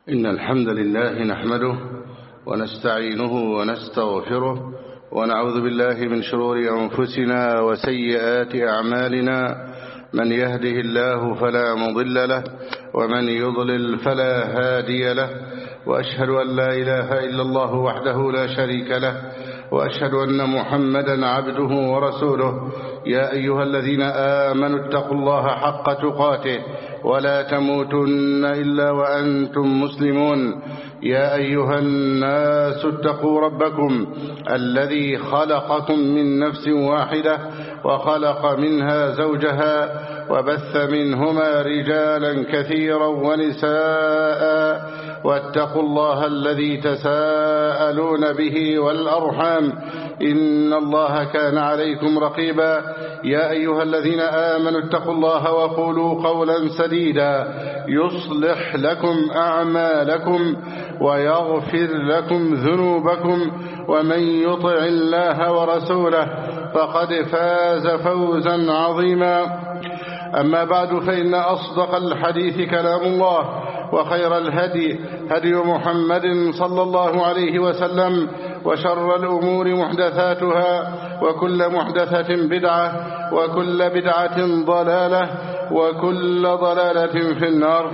إن الحمد لله نحمده ونستعينه ونستغفره ونعوذ بالله من شرور أنفسنا وسيئات أعمالنا. من يهده الله فلا مضل له ومن يضلل فلا هادي له، وأشهد أن لا إله إلا الله وحده لا شريك له، وأشهد أن محمدا عبده ورسوله. يا أيها الذين آمنوا اتقوا الله حق تقاته ولا تموتن إلا وأنتم مسلمون. يا أيها الناس اتقوا ربكم الذي خلقكم من نفس واحدة وخلق منها زوجها وبث منهما رجالا كثيرا ونساء، واتقوا الله الذي تساءلون به والأرحام إن الله كان عليكم رقيبا. يا أيها الذين آمنوا اتقوا الله وقولوا قولا سديدا يصلح لكم أعمالكم ويغفر لكم ذنوبكم، ومن يطع الله ورسوله فقد فاز فوزا عظيما. أما بعد، فإن أصدق الحديث كلام الله، وخير الهدي هدي محمد صلى الله عليه وسلم، وشر الأمور محدثاتها، وكل محدثة بدعة، وكل بدعة ضلالة، وكل ضلالة في النار.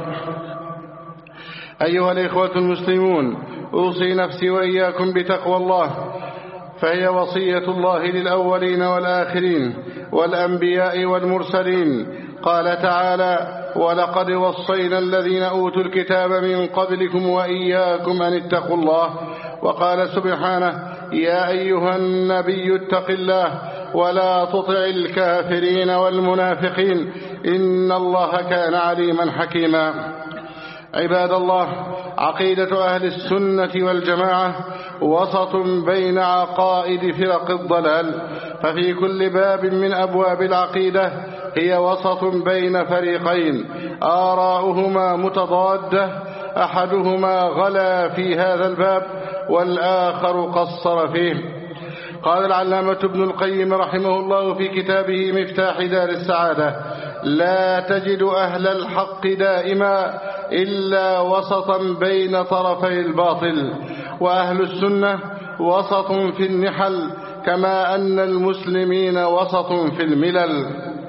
أيها الإخوة المسلمون، أوصي نفسي وإياكم بتقوى الله، فهي وصية الله للأولين والآخرين والأنبياء والمرسلين. قال تعالى: ولقد وصينا الذين أوتوا الكتاب من قبلكم وإياكم أن اتقوا الله. وقال سبحانه: يا أيها النبي اتق الله ولا تطع الكافرين والمنافقين إن الله كان عليما حكيما. عباد الله، عقيدة أهل السنة والجماعة وسط بين عقائد فرق الضلال، ففي كل باب من أبواب العقيدة هي وسط بين فريقين آراؤهما متضادة، أحدهما غلا في هذا الباب والآخر قصر فيه. قال العلامة ابن القيم رحمه الله في كتابه مفتاح دار السعادة: لا تجد أهل الحق دائما إلا وسطا بين طرفي الباطل، وأهل السنة وسط في النحل، كما أن المسلمين وسط في الملل.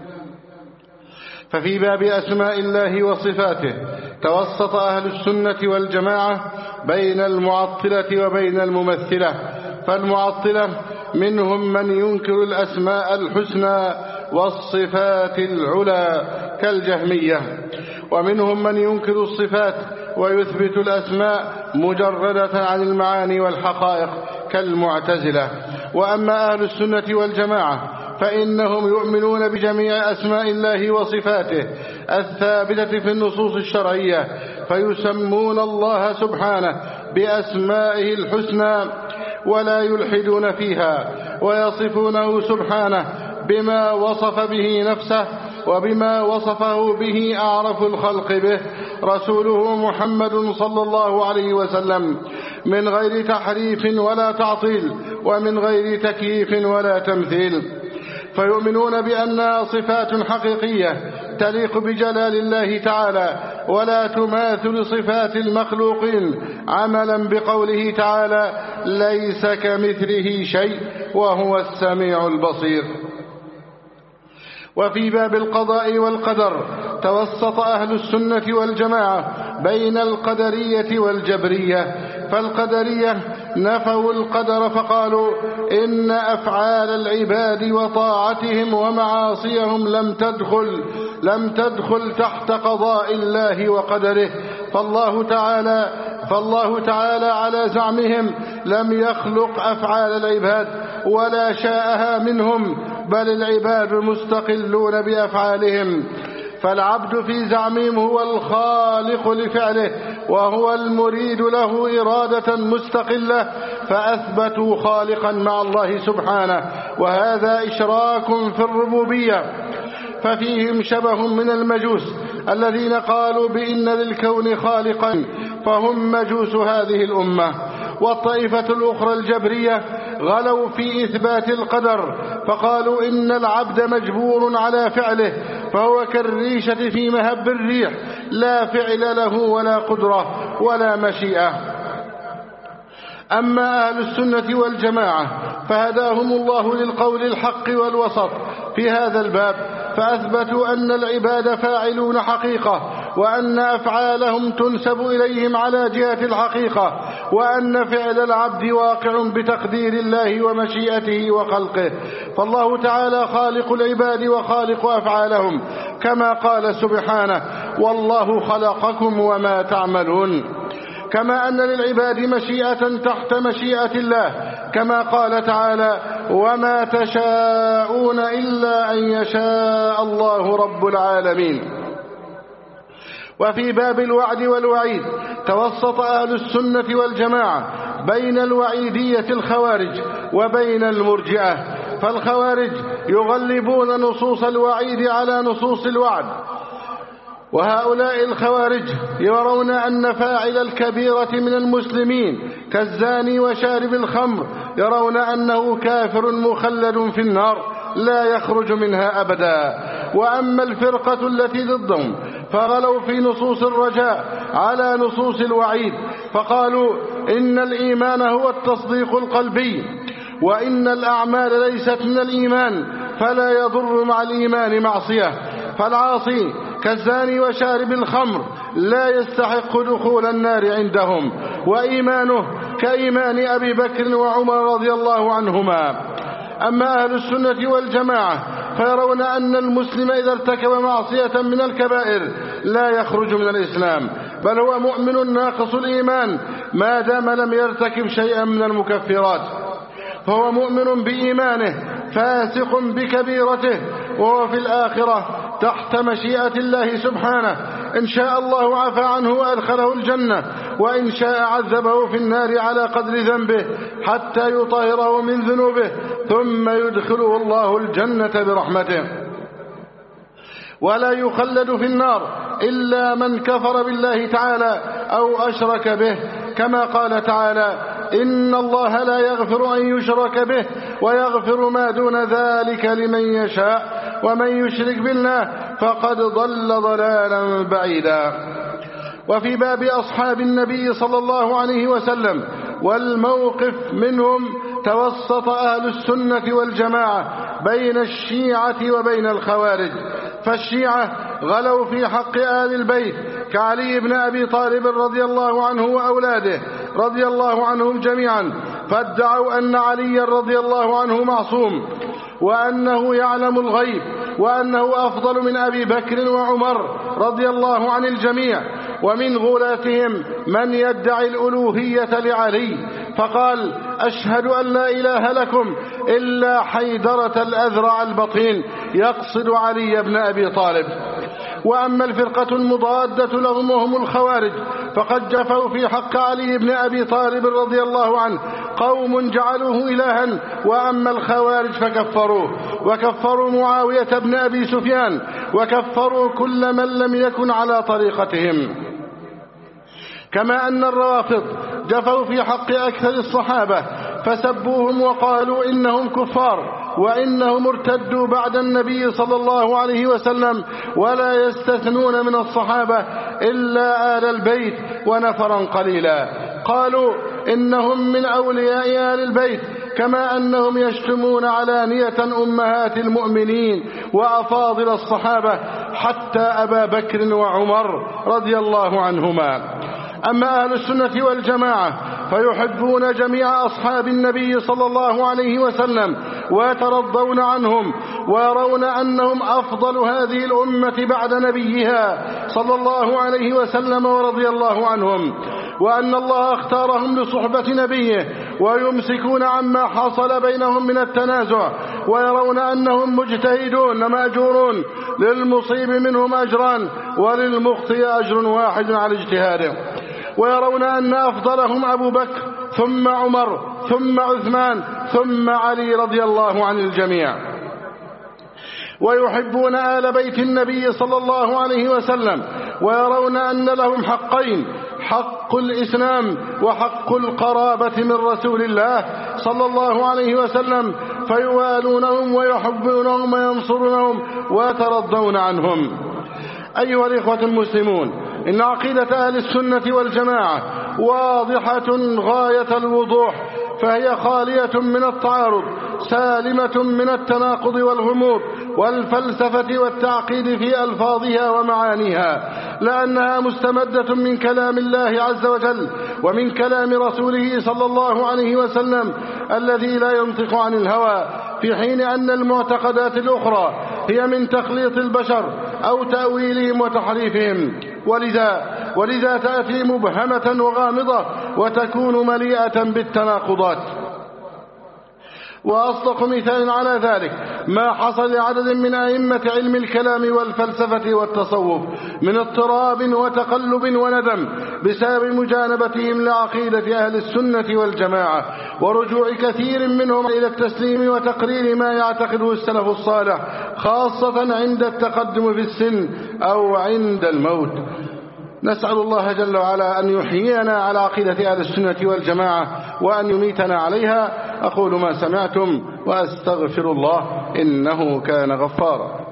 ففي باب أسماء الله وصفاته توسط أهل السنة والجماعة بين المعطلة وبين الممثلة. فالمعطلة منهم من ينكر الأسماء الحسنى والصفات العلى كالجهمية، ومنهم من ينكر الصفات ويثبت الأسماء مجردة عن المعاني والحقائق كالمعتزلة. وأما أهل السنة والجماعة فإنهم يؤمنون بجميع أسماء الله وصفاته الثابتة في النصوص الشرعية، فيسمون الله سبحانه بأسمائه الحسنى ولا يلحدون فيها، ويصفونه سبحانه بما وصف به نفسه وبما وصفه به أعرف الخلق به رسوله محمد صلى الله عليه وسلم، من غير تحريف ولا تعطيل، ومن غير تكييف ولا تمثيل. فيؤمنون بأنها صفات حقيقية تليق بجلال الله تعالى، ولا تماثل صفات المخلوقين، عملا بقوله تعالى: ليس كمثله شيء وهو السميع البصير. وفي باب القضاء والقدر توسط أهل السنة والجماعة بين القدرية والجبرية. فالقدرية نفوا القدر فقالوا إن أفعال العباد وطاعتهم ومعاصيهم لم تدخل تحت قضاء الله وقدره، فالله تعالى على زعمهم لم يخلق أفعال العباد ولا شاءها منهم، بل العباد مستقلون بأفعالهم. فالعبد في زعمهم هو الخالق لفعله وهو المريد له إرادة مستقلة، فأثبتوا خالقا مع الله سبحانه، وهذا إشراك في الربوبية. ففيهم شبه من المجوس الذين قالوا بإن للكون خالقا، فهم مجوس هذه الأمة. والطائفة الأخرى الجبرية غلوا في إثبات القدر، فقالوا إن العبد مجبور على فعله، فهو كالريشة في مهب الريح، لا فعل له ولا قدرة ولا مشيئة. أما أهل السنة والجماعة فهداهم الله للقول الحق والوسط في هذا الباب، فأثبتوا أن العباد فاعلون حقيقة، وأن أفعالهم تنسب إليهم على جهة الحقيقة، وأن فعل العبد واقع بتقدير الله ومشيئته وخلقه، فالله تعالى خالق العباد وخالق أفعالهم، كما قال سبحانه: والله خلقكم وما تعملون. كما أن للعباد مشيئة تحت مشيئة الله، كما قال تعالى: وما تشاءون إلا أن يشاء الله رب العالمين. وفي باب الوعد والوعيد توسط أهل السنة والجماعة بين الوعيدية الخوارج وبين المرجئة، فالخوارج يغلبون نصوص الوعيد على نصوص الوعد، وهؤلاء الخوارج يرون أن فاعل الكبيرة من المسلمين كالزاني وشارب الخمر يرون أنه كافر مخلد في النار لا يخرج منها أبدا. وأما الفرقة التي ضدهم فغلوا في نصوص الرجاء على نصوص الوعيد، فقالوا إن الإيمان هو التصديق القلبي، وإن الأعمال ليست من الإيمان، فلا يضر مع الإيمان معصية، فالعاصي كالزاني وشارب الخمر لا يستحق دخول النار عندهم، وإيمانه كإيمان أبي بكر وعمر رضي الله عنهما. أما أهل السنة والجماعة فيرون أن المسلم إذا ارتكب معصية من الكبائر لا يخرج من الإسلام، بل هو مؤمن ناقص الإيمان ما دام لم يرتكب شيئا من المكفرات، فهو مؤمن بإيمانه فاسق بكبيرته، وهو في الآخرة تحت مشيئة الله سبحانه، إن شاء الله عفى عنه وأدخله الجنة، وإن شاء عذبه في النار على قدر ذنبه حتى يطهره من ذنوبه، ثم يدخله الله الجنة برحمته. ولا يخلد في النار إلا من كفر بالله تعالى أو أشرك به، كما قال تعالى: إن الله لا يغفر أن يشرك به ويغفر ما دون ذلك لمن يشاء، ومن يشرك بالله فقد ضل ضلالا بعيدا. وفي باب أصحاب النبي صلى الله عليه وسلم والموقف منهم توسط أهل السنة والجماعة بين الشيعة وبين الخوارج، فالشيعة غلوا في حق آل البيت كعلي بن أبي طالب رضي الله عنه وأولاده رضي الله عنهم جميعا، فادعوا أن علي رضي الله عنه معصوم، وأنه يعلم الغيب، وأنه أفضل من أبي بكر وعمر رضي الله عن الجميع. ومن غلاتهم من يدعي الألوهية لعلي، فقال: أشهد أن لا إله لكم إلا حيدرة الأذرع البطين، يقصد علي بن أبي طالب. وأما الفرقة المضادة لهم وهم الخوارج فقد جفوا في حق علي بن أبي طالب رضي الله عنه، قوم جعلوه إلها. وأما الخوارج فكفروه، وكفروا معاوية بن أبي سفيان، وكفروا كل من لم يكن على طريقتهم. كما أن الروافض جفوا في حق أكثر الصحابة فسبوهم وقالوا إنهم كفار، وإنهم ارتدوا بعد النبي صلى الله عليه وسلم، ولا يستثنون من الصحابة إلا آل البيت ونفرا قليلا. قالوا إنهم من أولياء آل البيت، كما أنهم يشتمون علانية أمهات المؤمنين وأفاضل الصحابة حتى أبا بكر وعمر رضي الله عنهما. أما أهل السنة والجماعة فيحبون جميع أصحاب النبي صلى الله عليه وسلم ويترضون عنهم، ويرون أنهم أفضل هذه الأمة بعد نبيها صلى الله عليه وسلم ورضي الله عنهم، وأن الله اختارهم لصحبة نبيه، ويمسكون عما حصل بينهم من التنازع، ويرون أنهم مجتهدون مأجورون، للمصيب منهم أجران وللمخطئ أجر واحد على اجتهاده. ويرون أن أفضلهم أبو بكر ثم عمر ثم عثمان ثم علي رضي الله عن الجميع. ويحبون آل بيت النبي صلى الله عليه وسلم، ويرون أن لهم حقين: حق الإسلام وحق القرابة من رسول الله صلى الله عليه وسلم فيوالونهم ويحبونهم وينصرونهم ويترضون عنهم. أيها الإخوة المسلمون، إن عقيدة أهل السنة والجماعة واضحة غاية الوضوح، فهي خالية من التعارض، سالمة من التناقض والغموض والفلسفة والتعقيد في ألفاظها ومعانيها، لأنها مستمدة من كلام الله عز وجل ومن كلام رسوله صلى الله عليه وسلم الذي لا ينطق عن الهوى، في حين أن المعتقدات الأخرى هي من تخليط البشر أو تأويلهم وتحريفهم، ولذا تأتي مبهمة وغامضة وتكون مليئة بالتناقضات. وأصدق مثال على ذلك ما حصل لعدد من أئمة علم الكلام والفلسفة والتصوف من اضطراب وتقلب وندم بسبب مجانبتهم لعقيدة أهل السنة والجماعة، ورجوع كثير منهم إلى التسليم وتقرير ما يعتقده السلف الصالح، خاصة عند التقدم في السن أو عند الموت. نسأل الله جل وعلا أن يحيينا على عقيدة أهل السنة والجماعة وأن يميتنا عليها. أقول ما سمعتم وأستغفر الله إنه كان غفارا.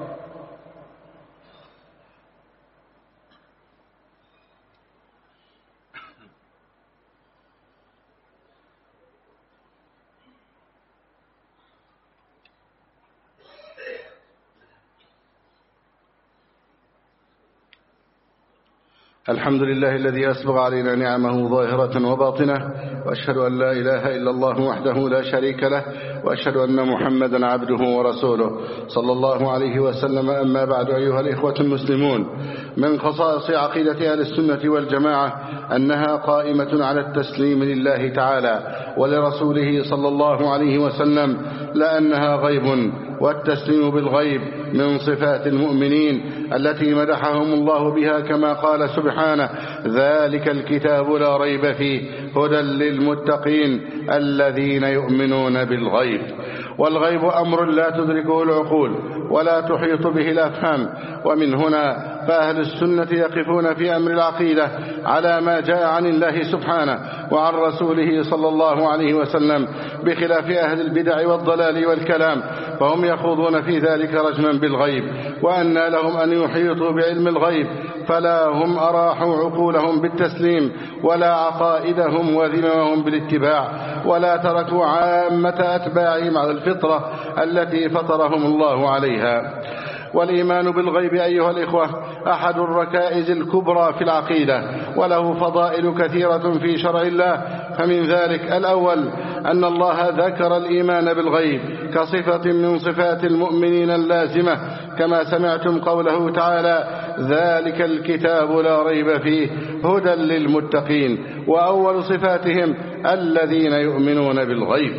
الحمد لله الذي أسبغ علينا نعمه ظاهرة وباطنة، وأشهد أن لا إله إلا الله وحده لا شريك له، وأشهد أن محمدا عبده ورسوله صلى الله عليه وسلم. أما بعد، أيها الإخوة المسلمون، من خصائص عقيدة أهل السنة والجماعة أنها قائمة على التسليم لله تعالى ولرسوله صلى الله عليه وسلم، لأنها غيب، والتسليم بالغيب من صفات المؤمنين التي مدحهم الله بها، كما قال سبحانه: ذلك الكتاب لا ريب فيه هدى للمتقين الذين يؤمنون بالغيب. والغيب أمر لا تدركه العقول ولا تحيط به الأفهام، ومن هنا فأهل السنة يقفون في أمر العقيدة على ما جاء عن الله سبحانه وعن رسوله صلى الله عليه وسلم، بخلاف أهل البدع والضلال والكلام، فهم يخوضون في ذلك رجما بالغيب، وأن لهم أن يحيطوا بعلم الغيب، فلا هم أراحوا عقولهم بالتسليم ولا عقائدهم وذممهم بالاتباع، ولا تركوا عامة أتباعهم على الفطرة التي فطرهم الله عليها. والإيمان بالغيب أيها الإخوة أحد الركائز الكبرى في العقيدة، وله فضائل كثيرة في شرع الله. فمن ذلك: الأول أن الله ذكر الإيمان بالغيب كصفة من صفات المؤمنين اللازمة، كما سمعتم قوله تعالى: ذلك الكتاب لا ريب فيه هدى للمتقين، وأول صفاتهم الذين يؤمنون بالغيب.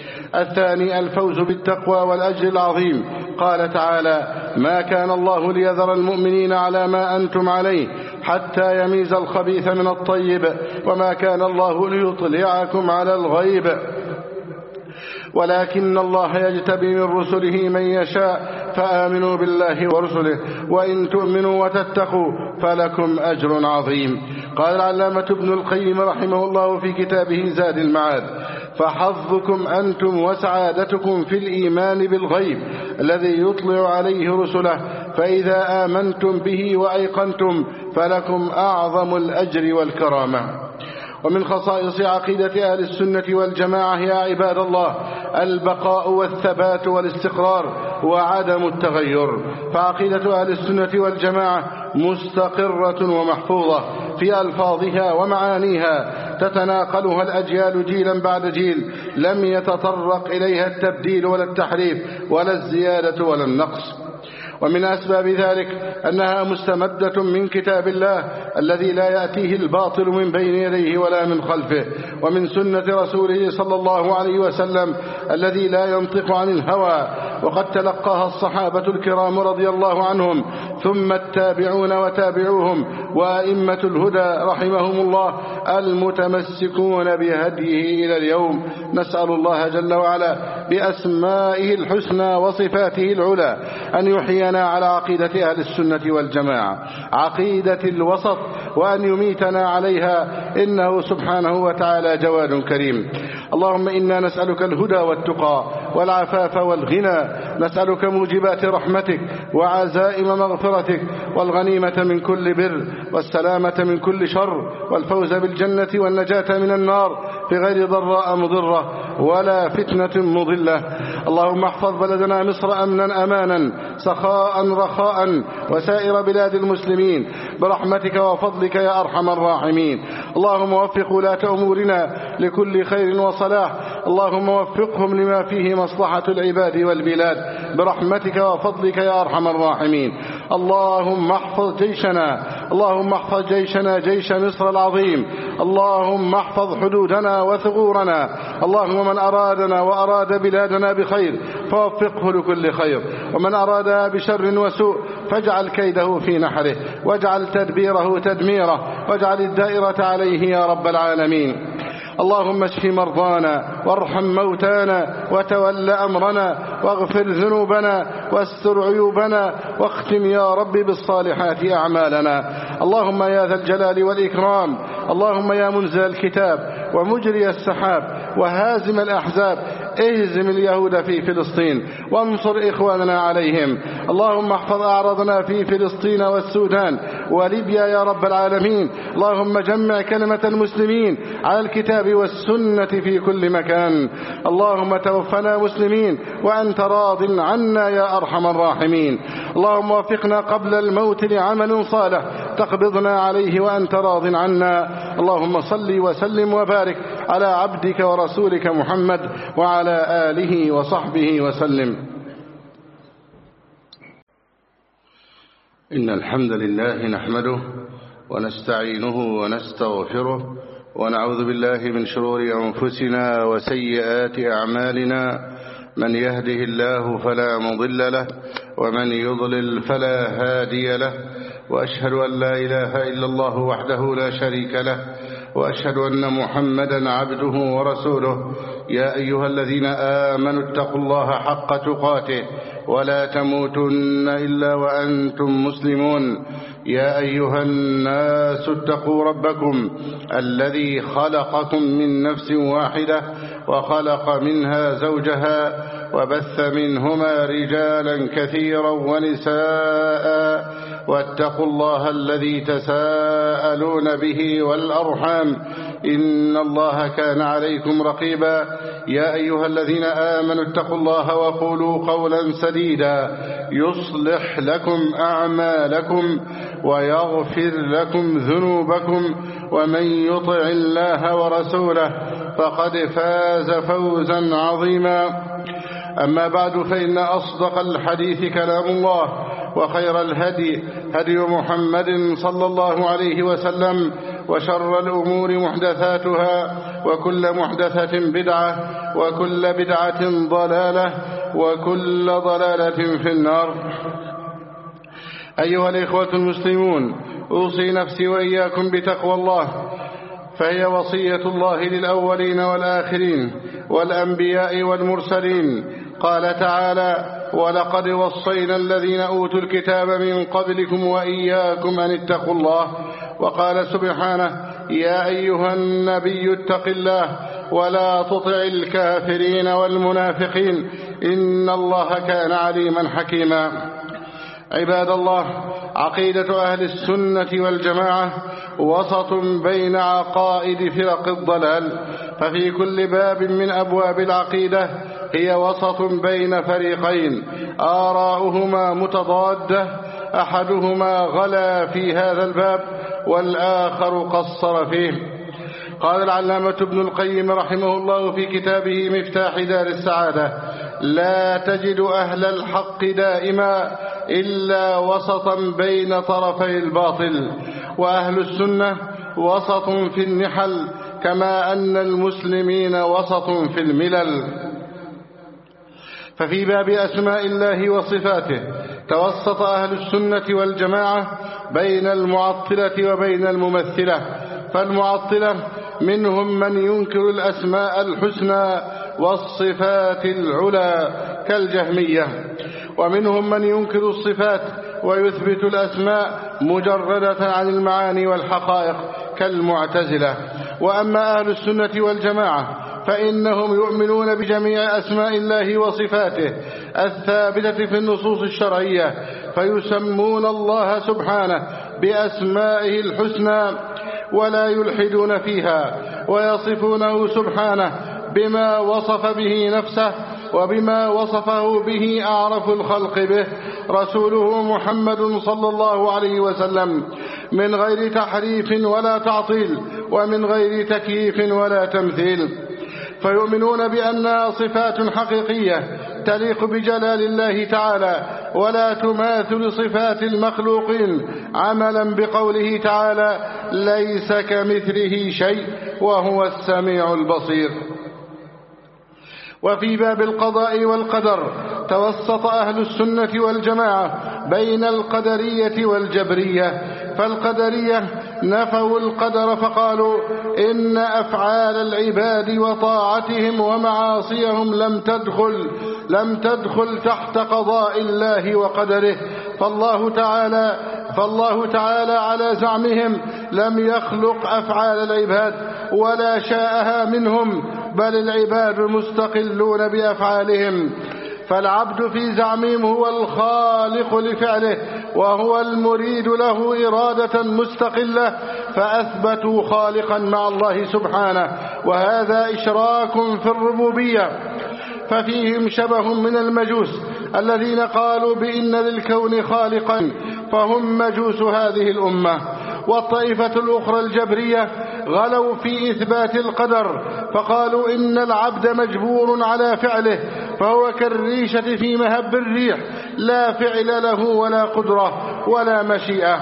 الثاني الفوز بالتقوى والأجر العظيم. قال تعالى: ما كان الله ليذر المؤمنين على ما أنتم عليه حتى يميز الخبيث من الطيب، وما كان الله ليطلعكم على الغيب ولكن الله يجتبي من رسله من يشاء، فآمنوا بالله ورسله وإن تؤمنوا وتتقوا فلكم أجر عظيم. قال العلامة ابن القيم رحمه الله في كتابه زاد المعاد: فحظكم أنتم وسعادتكم في الإيمان بالغيب الذي يطلع عليه رسله، فإذا آمنتم به وأيقنتم فلكم أعظم الأجر والكرامة. ومن خصائص عقيدة أهل السنة والجماعة يا عباد الله البقاء والثبات والاستقرار وعدم التغير، فعقيدة أهل السنة والجماعة مستقرة ومحفوظة في ألفاظها ومعانيها، تتناقلها الأجيال جيلا بعد جيل، لم يتطرق إليها التبديل ولا التحريف ولا الزيادة ولا النقص. ومن أسباب ذلك أنها مستمدة من كتاب الله الذي لا يأتيه الباطل من بين يديه ولا من خلفه، ومن سنة رسوله صلى الله عليه وسلم الذي لا ينطق عن الهوى، وقد تلقاها الصحابة الكرام رضي الله عنهم، ثم التابعون وتابعوهم وأئمة الهدى رحمهم الله المتمسكون بهديه إلى اليوم. نسأل الله جل وعلا بأسمائه الحسنى وصفاته العلى أن يحيينا على عقيدة أهل السنة والجماعة، عقيدة الوسط، وأن يميتنا عليها، إنه سبحانه وتعالى جواد كريم. اللهم إنا نسألك الهدى والتقى والعفاف والغنى، نسألك موجبات رحمتك وعزائم مغفرتك والغنيمة من كل بر والسلامة من كل شر والفوز بالجنة والنجاة من النار بغير ضراء مضرة ولا فتنة مضلة. اللهم احفظ بلدنا مصر أمنا أمانا سخاء رخاء وسائر بلاد المسلمين برحمتك وفضلك يا أرحم الراحمين. اللهم وفق ولاة أمورنا لكل خير وصلاح، اللهم وفقهم لما فيه مصلحة العباد والبلاد برحمتك وفضلك يا أرحم الراحمين. اللهم احفظ جيشنا، اللهم احفظ جيشنا جيش مصر العظيم، اللهم احفظ حدودنا وثغورنا. اللهم من أرادنا وأراد بلادنا بخير فوفقه لكل خير، ومن أرادها بشر وسوء فاجعل كيده في نحره واجعل تدبيره تدميره واجعل الدائرة عليه يا رب العالمين. اللهم اشف مرضانا وارحم موتانا وتول أمرنا واغفر ذنوبنا واستر عيوبنا واختم يا رب بالصالحات أعمالنا. اللهم يا ذا الجلال والإكرام، اللهم يا منزل الكتاب ومجري السحاب وهازم الأحزاب، اهزم اليهود في فلسطين وانصر إخواننا عليهم. اللهم احفظ أعراضنا في فلسطين والسودان وليبيا يا رب العالمين. اللهم جمع كلمة المسلمين على الكتاب والسنة في كل مكان. اللهم توفنا مسلمين وأنت راض عنا يا أرحم الراحمين. اللهم وفقنا قبل الموت لعمل صالح تقبضنا عليه وأنت راض عنا. اللهم صل وسلم وبارك على عبدك ورسولك محمد وعلى آله وصحبه وسلم. إن الحمد لله نحمده ونستعينه ونستغفره ونعوذ بالله من شرور أنفسنا وسيئات أعمالنا، من يهده الله فلا مضل له ومن يضلل فلا هادي له، وأشهد أن لا إله إلا الله وحده لا شريك له، وأشهد أن محمدا عبده ورسوله. يا أيها الذين آمنوا اتقوا الله حق تقاته ولا تموتن إلا وأنتم مسلمون. يا أيها الناس اتقوا ربكم الذي خلقكم من نفس واحدة وخلق منها زوجها وبث منهما رجالا كثيرا ونساء، واتقوا الله الذي تساءلون به والأرحام إن الله كان عليكم رقيبا. يا أيها الذين آمنوا اتقوا الله وقولوا قولا سديدا يصلح لكم أعمالكم ويغفر لكم ذنوبكم، ومن يطع الله ورسوله فقد فاز فوزا عظيما. أما بعد، فإن أصدق الحديث كلام الله، وخير الهدي هدي محمد صلى الله عليه وسلم، وشر الأمور محدثاتها، وكل محدثة بدعة، وكل بدعة ضلالة، وكل ضلالة في النار. أيها الإخوة المسلمون، أوصي نفسي وإياكم بتقوى الله، فهي وصية الله للأولين والآخرين والأنبياء والمرسلين. قال تعالى: ولقد وصينا الذين أوتوا الكتاب من قبلكم وإياكم أن اتقوا الله. وقال سبحانه: يا أيها النبي اتق الله ولا تطع الكافرين والمنافقين إن الله كان عليما حكيما. عباد الله، عقيدة أهل السنة والجماعة وسط بين عقائد فرق الضلال، ففي كل باب من أبواب العقيدة هي وسط بين فريقين آراؤهما متضادة، أحدهما غلا في هذا الباب والآخر قصر فيه. قال العلامة ابن القيم رحمه الله في كتابه مفتاح دار السعادة: لا تجد أهل الحق دائما إلا وسطا بين طرفي الباطل، وأهل السنة وسط في النحل، كما أن المسلمين وسط في الملل. ففي باب أسماء الله وصفاته توسط أهل السنة والجماعة بين المعطلة وبين الممثلة. فالمعطلة منهم من ينكر الأسماء الحسنى والصفات العلى كالجهمية، ومنهم من ينكر الصفات ويثبت الأسماء مجردة عن المعاني والحقائق كالمعتزلة. وأما أهل السنة والجماعة فإنهم يؤمنون بجميع أسماء الله وصفاته الثابتة في النصوص الشرعية، فيسمون الله سبحانه بأسمائه الحسنى ولا يلحدون فيها، ويصفونه سبحانه بما وصف به نفسه وبما وصفه به أعرف الخلق به رسوله محمد صلى الله عليه وسلم، من غير تحريف ولا تعطيل ومن غير تكييف ولا تمثيل. فيؤمنون بأنها صفات حقيقية تليق بجلال الله تعالى ولا تماثل صفات المخلوقين، عملا بقوله تعالى: ليس كمثله شيء وهو السميع البصير. وفي باب القضاء والقدر توسط أهل السنة والجماعة بين القدرية والجبرية. فالقدرية نفوا القدر فقالوا إن أفعال العباد وطاعتهم ومعاصيهم لم تدخل تحت قضاء الله وقدره، فالله تعالى على زعمهم لم يخلق أفعال العباد ولا شاءها منهم، بل العباد مستقلون بأفعالهم. فالعبد في زعمهم هو الخالق لفعله وهو المريد له إرادة مستقلة، فأثبتوا خالقا مع الله سبحانه، وهذا إشراك في الربوبية. ففيهم شبه من المجوس الذين قالوا بإن للكون خالقا، فهم مجوس هذه الأمة. والطائفة الأخرى الجبرية غلوا في إثبات القدر، فقالوا إن العبد مجبور على فعله، فهو كالريشة في مهب الريح، لا فعل له ولا قدرة ولا مشيئة.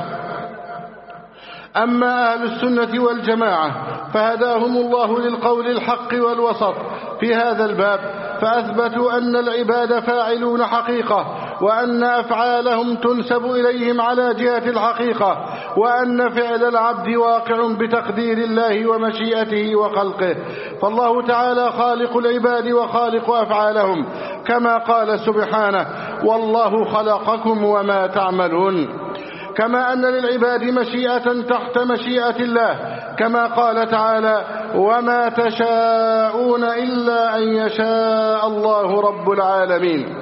أما أهل السنة والجماعة فهداهم الله للقول الحق والوسط في هذا الباب، فأثبتوا أن العباد فاعلون حقيقة، وأن أفعالهم تنسب إليهم على جهة الحقيقة، وأن فعل العبد واقع بتقدير الله ومشيئته وخلقه. فالله تعالى خالق العباد وخالق أفعالهم، كما قال سبحانه: والله خلقكم وما تعملون. كما أن للعباد مشيئة تحت مشيئة الله، كما قال تعالى: وما تشاءون إلا أن يشاء الله رب العالمين.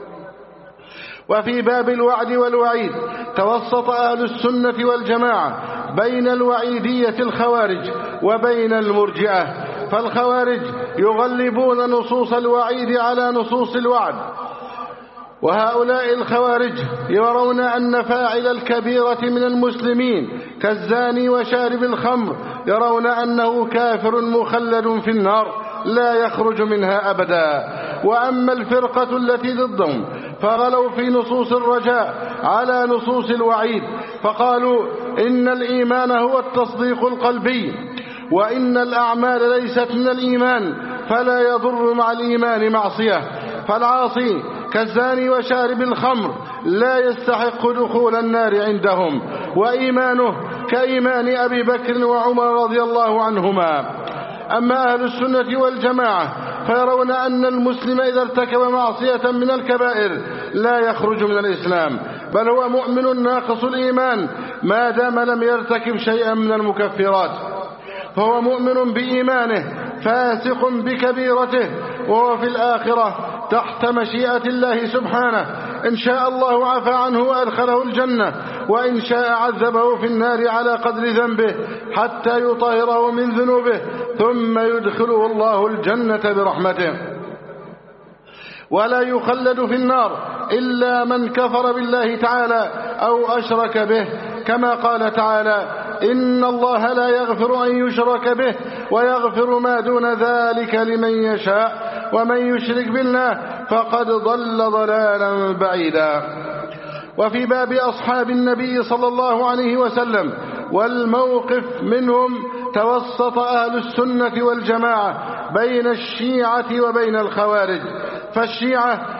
وفي باب الوعد والوعيد توسط أهل السنة والجماعة بين الوعيدية الخوارج وبين المرجئة. فالخوارج يغلبون نصوص الوعيد على نصوص الوعد، وهؤلاء الخوارج يرون أن فاعل الكبيرة من المسلمين كالزاني وشارب الخمر يرون أنه كافر مخلد في النار لا يخرج منها أبدا. وأما الفرقة التي ضدهم فغلوا في نصوص الرجاء على نصوص الوعيد، فقالوا إن الإيمان هو التصديق القلبي، وإن الأعمال ليست من الإيمان، فلا يضر مع الإيمان معصية. فالعاصي كالزاني وشارب الخمر لا يستحق دخول النار عندهم، وإيمانه كإيمان أبي بكر وعمر رضي الله عنهما. أما أهل السنة والجماعة فيرون أن المسلم إذا ارتكب معصية من الكبائر لا يخرج من الإسلام، بل هو مؤمن ناقص الإيمان ما دام لم يرتكب شيئا من المكفرات، فهو مؤمن بإيمانه فاسق بكبيرته، وهو في الآخرة تحت مشيئة الله سبحانه. إن شاء الله عفى عنه وأدخله الجنة، وإن شاء عذبه في النار على قدر ذنبه حتى يطهره من ذنوبه، ثم يدخله الله الجنة برحمته. ولا يخلد في النار إلا من كفر بالله تعالى أو أشرك به، كما قال تعالى: إن الله لا يغفر أن يشرك به ويغفر ما دون ذلك لمن يشاء، ومن يشرك بالله فقد ضل ضلالا بعيدا. وفي باب أصحاب النبي صلى الله عليه وسلم والموقف منهم توسط أهل السنة والجماعة بين الشيعة وبين الخوارج. فالشيعة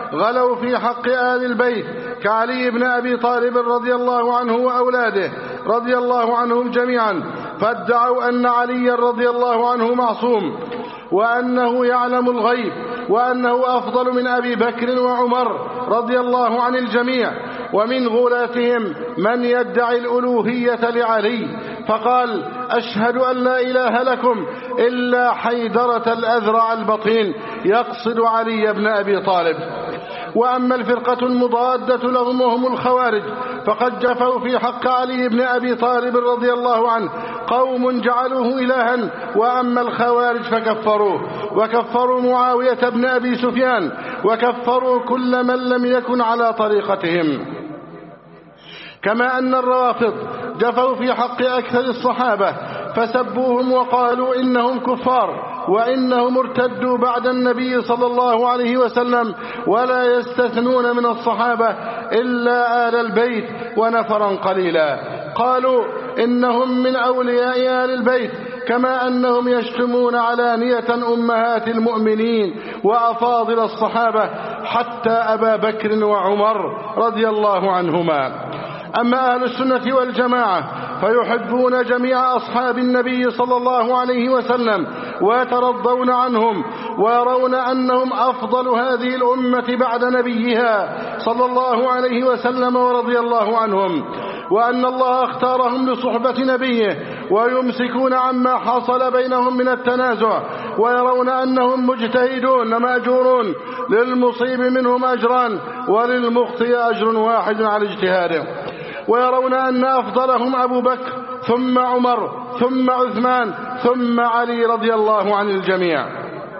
غلوا في حق آل البيت كعلي بن أبي طالب رضي الله عنه وأولاده رضي الله عنهم جميعا، فادعوا أن علي رضي الله عنه معصوم وأنه يعلم الغيب وأنه أفضل من أبي بكر وعمر رضي الله عن الجميع. ومن غلاتهم من يدعي الألوهية لعلي، فقال: أشهد أن لا إله لكم إلا حيدرة الأذرع البطين، يقصد علي بن أبي طالب. وأما الفرقة المضادة لهم وهم الخوارج فقد جفوا في حق علي بن أبي طالب رضي الله عنه، قوم جعلوه إلها. وأما الخوارج فكفروه، وكفروا معاوية بن أبي سفيان، وكفروا كل من لم يكن على طريقتهم. كما أن الروافض جفوا في حق أكثر الصحابة فسبوهم وقالوا إنهم كفار وإنهم ارتدوا بعد النبي صلى الله عليه وسلم، ولا يستثنون من الصحابة إلا آل البيت ونفرا قليلا. قالوا إنهم من أولياء آل البيت، كما أنهم يشتمون علانية أمهات المؤمنين وأفاضل الصحابة حتى أبا بكر وعمر رضي الله عنهما. أما أهل السنة والجماعة فيحبون جميع أصحاب النبي صلى الله عليه وسلم ويترضون عنهم، ويرون أنهم أفضل هذه الأمة بعد نبيها صلى الله عليه وسلم ورضي الله عنهم، وأن الله اختارهم لصحبة نبيه، ويمسكون عما حصل بينهم من التنازع، ويرون أنهم مجتهدون مأجورون، للمصيب منهم أجران وللمخطئ أجر واحد على اجتهاده. ويرون أن أفضلهم أبو بكر ثم عمر ثم عثمان ثم علي رضي الله عن الجميع.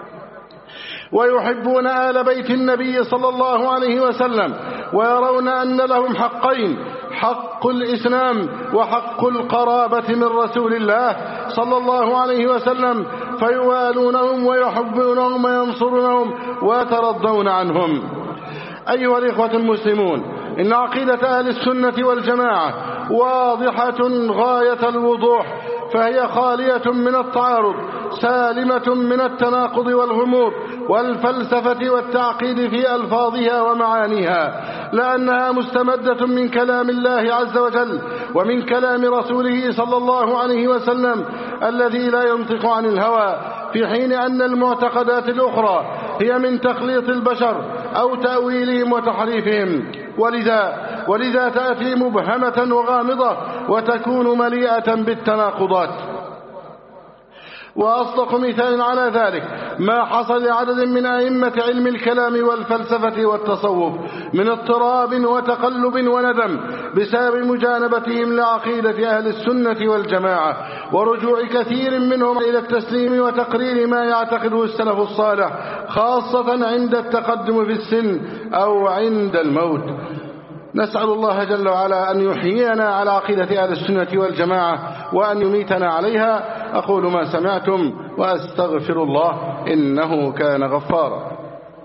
ويحبون آل بيت النبي صلى الله عليه وسلم، ويرون أن لهم حقين: حق الإسلام وحق القرابة من رسول الله صلى الله عليه وسلم، فيوالونهم ويحبونهم وينصرونهم ويترضون عنهم. أيها الإخوة المسلمون، إن عقيدة أهل السنة والجماعة واضحة غاية الوضوح، فهي خالية من التعارض، سالمة من التناقض والغموض والفلسفة والتعقيد في ألفاظها ومعانيها، لأنها مستمدة من كلام الله عز وجل ومن كلام رسوله صلى الله عليه وسلم الذي لا ينطق عن الهوى، في حين أن المعتقدات الأخرى هي من تخليط البشر أو تأويلهم وتحريفهم، ولذا تأتي مبهمة وغامضة وتكون مليئة بالتناقضات. وأصدق مثال على ذلك ما حصل لعدد من أئمة علم الكلام والفلسفة والتصوف من اضطراب وتقلب وندم بسبب مجانبتهم لعقيدة أهل السنة والجماعة، ورجوع كثير منهم إلى التسليم وتقرير ما يعتقده السلف الصالح، خاصة عند التقدم في السن أو عند الموت. نسأل الله جل وعلا أن يحيينا على عقيدة أهل السنة والجماعة وأن يميتنا عليها. أقول ما سمعتم وأستغفر الله إنه كان غفارا.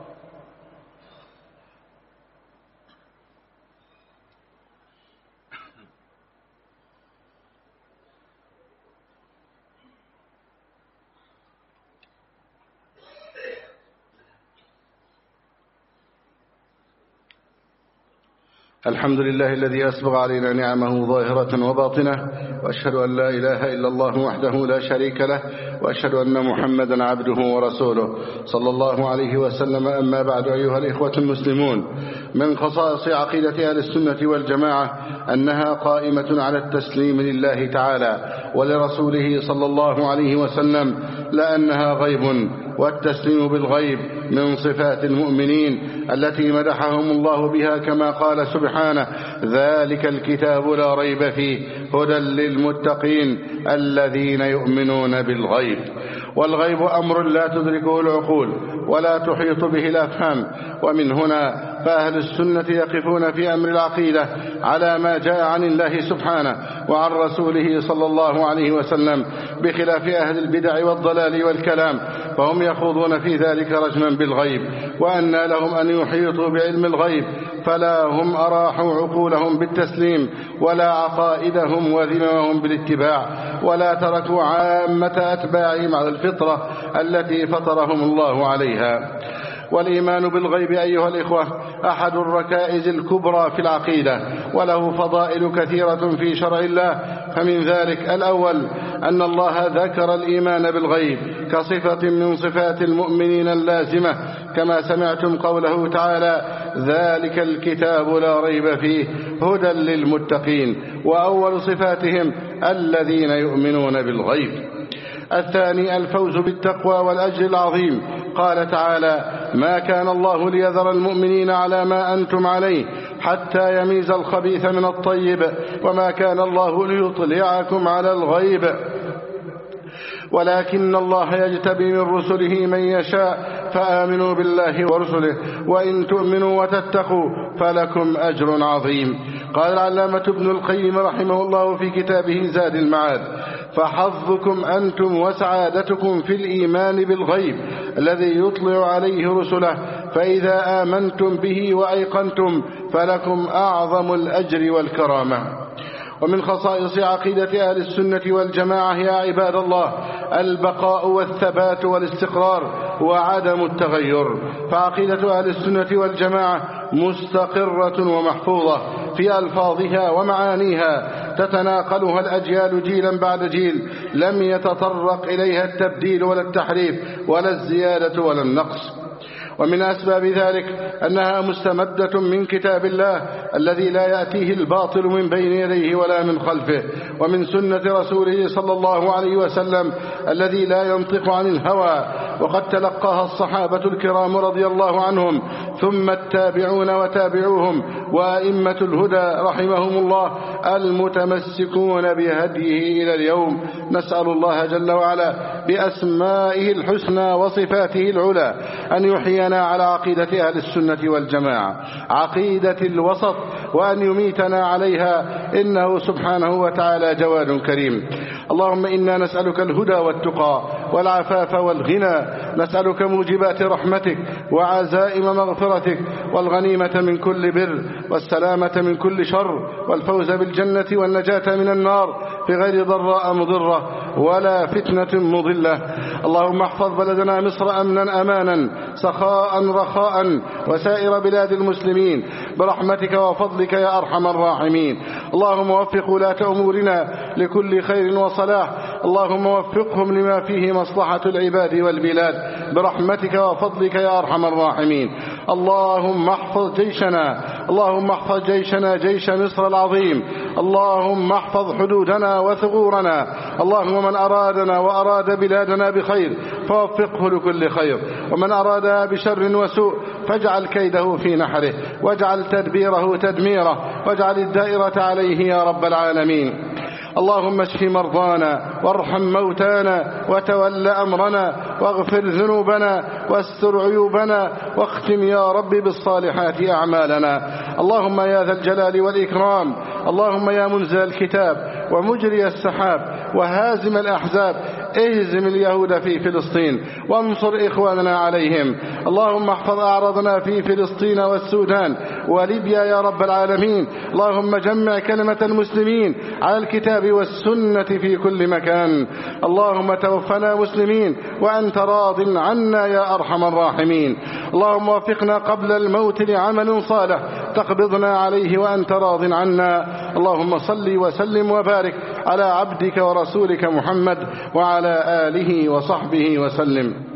الحمد لله الذي أسبغ علينا نعمه ظاهرة وباطنة، وأشهد أن لا إله إلا الله وحده لا شريك له، وأشهد أن محمدا عبده ورسوله صلى الله عليه وسلم. أما بعد، أيها الإخوة المسلمون، من خصائص عقيدة أهل السنة والجماعة أنها قائمة على التسليم لله تعالى ولرسوله صلى الله عليه وسلم، لأنها غيب، والتسليم بالغيب من صفات المؤمنين التي مدحهم الله بها، كما قال سبحانه: ذلك الكتاب لا ريب فيه هدى للمتقين الذين يؤمنون بالغيب. والغيب أمر لا تدركه العقول ولا تحيط به الأفهام، ومن هنا فأهل السنة يقفون في أمر العقيدة على ما جاء عن الله سبحانه وعن رسوله صلى الله عليه وسلم، بخلاف أهل البدع والضلال والكلام، فهم يخوضون في ذلك رجما بالغيب. وأن لهم أن يحيطوا بعلم الغيب، فلا هم أراحوا عقولهم بالتسليم ولا عقائدهم وذممهم بالاتباع، ولا تركوا عامة أتباعهم على الفطرة التي فطرهم الله عليها. والإيمان بالغيب أيها الإخوة أحد الركائز الكبرى في العقيدة، وله فضائل كثيرة في شرع الله. فمن ذلك الأول أن الله ذكر الإيمان بالغيب كصفة من صفات المؤمنين اللازمة، كما سمعتم قوله تعالى: ذلك الكتاب لا ريب فيه هدى للمتقين، وأول صفاتهم الذين يؤمنون بالغيب. الثاني الفوز بالتقوى والأجر العظيم. قال تعالى: ما كان الله ليذر المؤمنين على ما أنتم عليه حتى يميز الخبيث من الطيب وما كان الله ليطلعكم على الغيب ولكن الله يجتبي من رسله من يشاء فآمنوا بالله ورسله وإن تؤمنوا وتتقوا فلكم أجر عظيم. قال العلامة ابن القيم رحمه الله في كتابه زاد المعاد: فحظكم أنتم وسعادتكم في الإيمان بالغيب الذي يطلع عليه رسله، فإذا آمنتم به وأيقنتم فلكم أعظم الأجر والكرامة. ومن خصائص عقيدة أهل السنة والجماعة يا عباد الله البقاء والثبات والاستقرار وعدم التغير، فعقيدة أهل السنة والجماعة مستقرة ومحفوظة في ألفاظها ومعانيها، تتناقلها الأجيال جيلا بعد جيل، لم يتطرق إليها التبديل ولا التحريف ولا الزيادة ولا النقص. ومن أسباب ذلك أنها مستمدة من كتاب الله الذي لا يأتيه الباطل من بين يديه ولا من خلفه، ومن سنة رسوله صلى الله عليه وسلم الذي لا ينطق عن الهوى، وقد تلقاها الصحابة الكرام رضي الله عنهم، ثم التابعون وتابعوهم وأئمة الهدى رحمهم الله المتمسكون بهديه إلى اليوم. نسأل الله جل وعلا بأسمائه الحسنى وصفاته العلى أن يحيينا على عقيدة أهل السنة والجماعة، عقيدة الوسط، وأن يميتنا عليها، إنه سبحانه وتعالى جواد كريم. اللهم إنا نسألك الهدى والتقى والعفاف والغنى، نسألك موجبات رحمتك وعزائم مغفرتك والغنيمة من كل بر والسلامة من كل شر والفوز بالجنة والنجاة من النار في غير ضراء مضرة ولا فتنة مضلة. اللهم احفظ بلدنا مصر أمنا أمانا سخاء رخاء وسائر بلاد المسلمين برحمتك وفضلك يا أرحم الراحمين. اللهم وفق ولاة أمورنا لكل خير وصلاح، اللهم وفقهم لما فيه مصلحة العباد والبلاد برحمتك وفضلك يا أرحم الراحمين. اللهم احفظ جيشنا، اللهم احفظ جيشنا جيش مصر العظيم، اللهم احفظ حدودنا وثغورنا. اللهم من أرادنا وأراد بلادنا بخير فوفقه لكل خير، ومن أرادها بشر وسوء فاجعل كيده في نحره واجعل تدبيره تدميره واجعل الدائرة عليه يا رب العالمين. اللهم اشف مرضانا وارحم موتانا وتول أمرنا واغفر ذنوبنا واستر عيوبنا واختم يا رب بالصالحات أعمالنا. اللهم يا ذا الجلال والإكرام، اللهم يا منزل الكتاب ومجري السحاب وهازم الأحزاب، اهزم اليهود في فلسطين وانصر إخواننا عليهم. اللهم احفظ أعراضنا في فلسطين والسودان وليبيا يا رب العالمين. اللهم جمع كلمة المسلمين على الكتاب والسنة في كل مكان. اللهم توفنا مسلمين وأنت راض عنا يا أرحم الراحمين. اللهم وفقنا قبل الموت لعمل صالح تقبضنا عليه وأنت راض عنا. اللهم صل وسلم وبارك على عبدك ورسولك محمد وعلى آله وصحبه وسلم.